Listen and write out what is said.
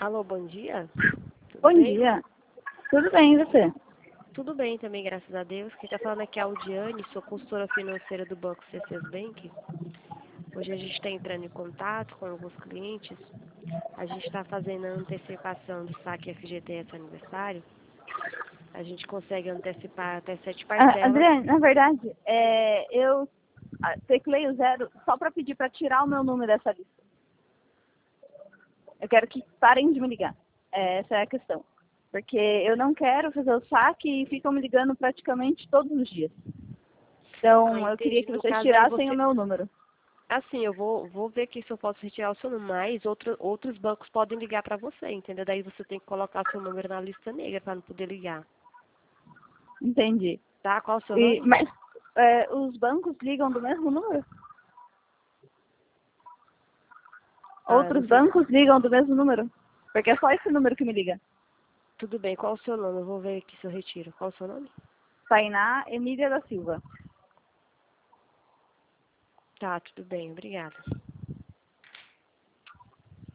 Alô, bom dia. Tudo Bom bem? dia. Tudo bem, e você? Tudo bem também, graças a Deus. Quem está falando aqui é a Aldiane, sou consultora financeira do Banco C6 Bank. Hoje a gente está entrando em contato com alguns clientes. A gente está fazendo a antecipação do saque FGTS aniversário. A gente consegue antecipar até 7 parcelas. Adriane, na verdade, eu teclei o 0 só para pedir para tirar o meu número dessa lista. Eu quero que parem de me ligar. Essa é a questão. Porque eu não quero fazer o saque e ficam me ligando praticamente todos os dias. Então, eu queria Entendi. que No vocês caso aí tirassem o você... meu número. Assim, eu vou ver aqui se eu posso retirar o seu número, mas outros bancos podem ligar para você, entendeu? Daí você tem que colocar seu número na lista negra para não poder ligar. Entendi. Tá? Qual o seu nome? Mas os bancos ligam do mesmo número? Ah, não Outros sei. bancos ligam do mesmo número? Porque é só esse número que me liga. Tudo bem, qual o seu nome? Eu vou ver aqui se eu retiro. Qual o seu nome? Tainá Emília da Silva. Tá, tudo bem, obrigada.